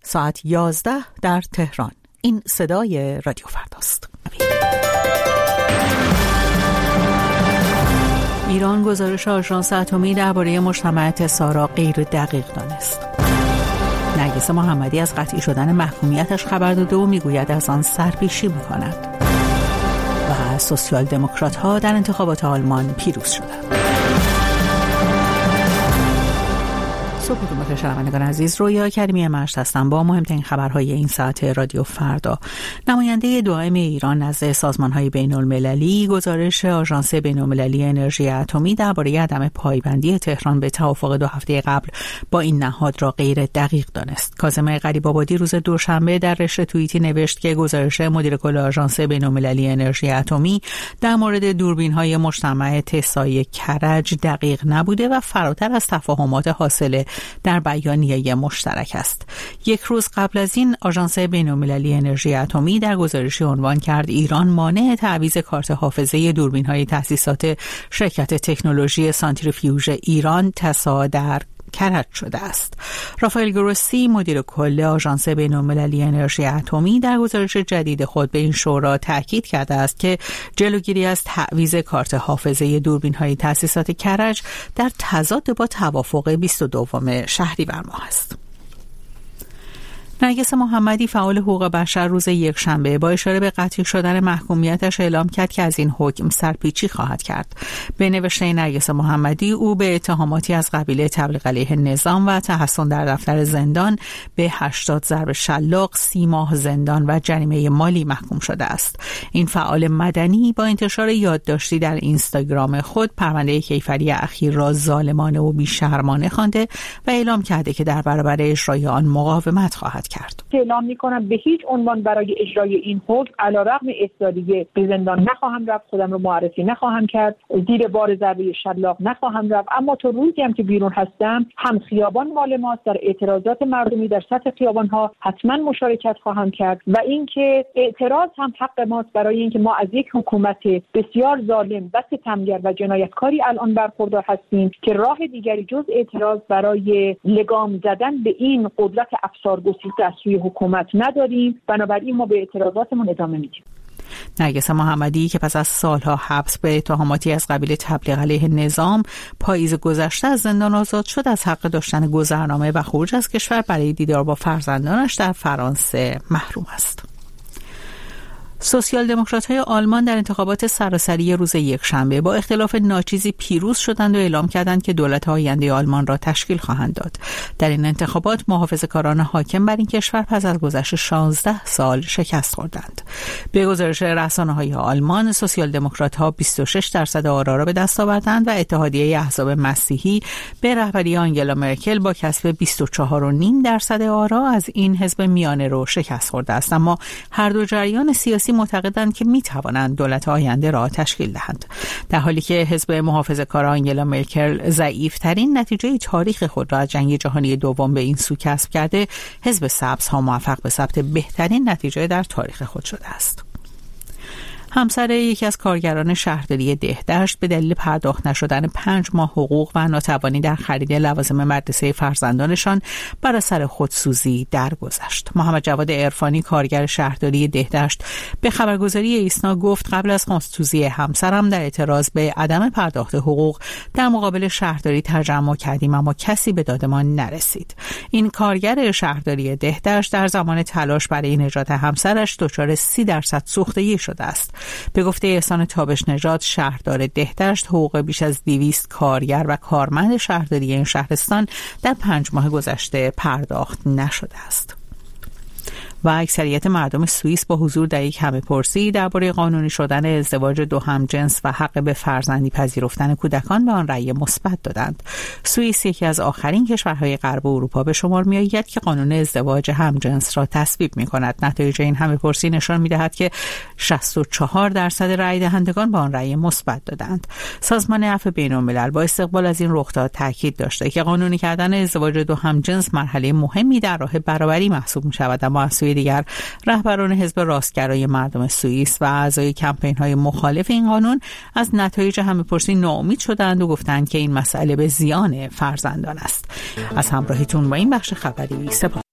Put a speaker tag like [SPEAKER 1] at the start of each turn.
[SPEAKER 1] ساعت 11 در تهران. این صدای رادیو فرداست. ایران گزارش آژانس اتمی درباره مجتمع تسلا را غیر دقیق دانست. نرگس محمدی از قطعی شدن محکومیتش خبر داده و میگوید از آن سرپیچی می‌کند. و سوسیال دموکرات ها در انتخابات آلمان پیروز شدند. صبحتون بخیر شنوندگان عزیز، رویا کریمی مشت هستم با مهمترین خبرهای این ساعت رادیو فردا. نماینده دائم ایران نزد سازمان‌های بین‌المللی گزارش آژانس بین‌المللی انرژی اتمی درباره عدم پایبندی تهران به توافق 2 هفته قبل با این نهاد را غیر دقیق دانست. کاظم غریب‌آبادی روز دوشنبه در رشته توییتی نوشت که گزارش مدیر کل آژانس بین‌المللی انرژی اتمی در مورد دوربین‌های مجتمع تسلا کرج دقیق نبوده و فراتر از تفاهمات حاصل در بیانیه مشترک است. یک روز قبل از این آژانس بین‌المللی انرژی اتمی در گزارشی عنوان کرد ایران مانع تعویض کارت حافظه دوربین‌های تأسیسات شرکت تکنولوژی سانتریفیوژ ایران تسا در کرج شده است. رافائل گروسی مدیر کل آژانس بین‌المللی انرژی اتمی در گزارش جدید خود به این شورا تاکید کرده است که جلوگیری از تعویض کارت حافظه دوربین‌های تأسیسات کرج در تضاد با توافق 22 شهریور ماه است. نرگس محمدی فعال حقوق بشر روز یکشنبه با اشاره به قطعی شدن محکومیتش اعلام کرد که از این حکم سرپیچی خواهد کرد. به نوشته نرگس محمدی او به اتهاماتی از قبیل تبلیغ علیه نظام و تحصن در دفتر زندان به 80 ضرب شلاق، 30 ماه زندان و جریمه مالی محکوم شده است. این فعال مدنی با انتشار یادداشتی در اینستاگرام خود پرونده کیفری اخیر را ظالمانه و بی‌شرمانه خوانده و اعلام کرده که در برابر اجرای آن مقاومت خواهد کرد.
[SPEAKER 2] اعلام می‌کنم به هیچ عنوان برای اجرای این حکم علیرغم اصراری به زندان نخواهم رفت، خودم رو معرفی نخواهم کرد، زیر بار ضربه شلاق نخواهم رفت، اما تا روزی هم که بیرون هستم هم خیابان مال ماست، در اعتراضات مردمی در سطح خیابان‌ها حتما مشارکت خواهم کرد و اینکه اعتراض هم حق ماست برای اینکه ما از یک حکومت بسیار ظالم و ستمگر و جنایتکاری الان برخوردار هستیم که راه دیگری جز اعتراض برای لگام زدن به این قدرت افسارگسیخته از سوی حکومت نداریم. بنابراین ما به اعتراضاتمون ادامه میدیم.
[SPEAKER 1] نرگس محمدی که پس از سالها حبس به اتهاماتی از قبیل تبلیغ علیه نظام پاییز گذشته از زندان آزاد شد، از حق داشتن گذرنامه و خروج از کشور برای دیدار با فرزندانش در فرانسه محروم است. سوسیال دموکرات های آلمان در انتخابات سراسری روز یکشنبه با اختلاف ناچیزی پیروز شدند و اعلام کردند که دولت آینده آلمان را تشکیل خواهند داد. در این انتخابات محافظه‌کاران حاکم بر این کشور پس از گذشت 16 سال شکست خوردند. به گزارش رسانه‌های آلمان، سوسیال دموکرات ها 26% آرا را به دست آوردند و اتحادیه احزاب مسیحی به رهبری آنگلا مرکل با کسب 24.5% آرا از این حزب میانه رو شکست خورده است. اما هر دو جریان سیاسی معتقدند که می توانند دولت آینده را تشکیل دهند، در حالی که حزب محافظه‌کار آنگلا مرکل ضعیف‌ترین نتیجه تاریخ خود را از جنگ جهانی دوم به این سو کسب کرده، حزب سبزها موفق به ثبت بهترین نتیجه در تاریخ خود شده است. همسر یکی از کارگران شهرداری دهدشت به دلیل پرداخت نشدن 5 ماه حقوق و ناتوانی در خرید لوازم مدرسه فرزندانشان بر اثر خودسوزی درگذشت. محمد جواد عرفانی کارگر شهرداری دهدشت به خبرگزاری ایسنا گفت قبل از خودسوزی همسرم در اعتراض به عدم پرداخت حقوق در مقابل شهرداری تجمع کردیم اما کسی به دادمان نرسید. این کارگر شهرداری دهدشت در زمان تلاش برای نجات همسرش دچار 30% سوختگی شده است. به گفته احسان تابش نژاد شهردار دهدشت، حقوق بیش از 200 کارگر و کارمند شهرداری این شهرستان در 5 ماه گذشته پرداخت نشده است. و اکثریت مردم سوئیس با حضور در یک همه‌پرسی درباره قانونی شدن ازدواج دو همجنس و حق به فرزندی پذیرفتن کودکان به آن رأی مثبت دادند. سوئیس یکی از آخرین کشورهای غرب اروپا به شمار می‌آید که قانون ازدواج همجنس را تصویب می‌کند. نتایج این همه‌پرسی نشان می‌دهد که 64% رأی دهندگان به آن رأی مثبت دادند. سازمان عفو بین‌الملل با استقبال از این رخداد تاکید داشته که قانونی کردن ازدواج دو همجنس مرحله مهمی در راه برابری محسوب می‌شود، اما از سوی دیگر رهبران حزب راستگرای مردم سوئیس و اعضای کمپین‌های مخالف این قانون از نتایج همه‌پرسی ناامید شدند و گفتند که این مسئله به زیان فرزندان است. از همراهیتون با این بخش خبری سپاسگزارم.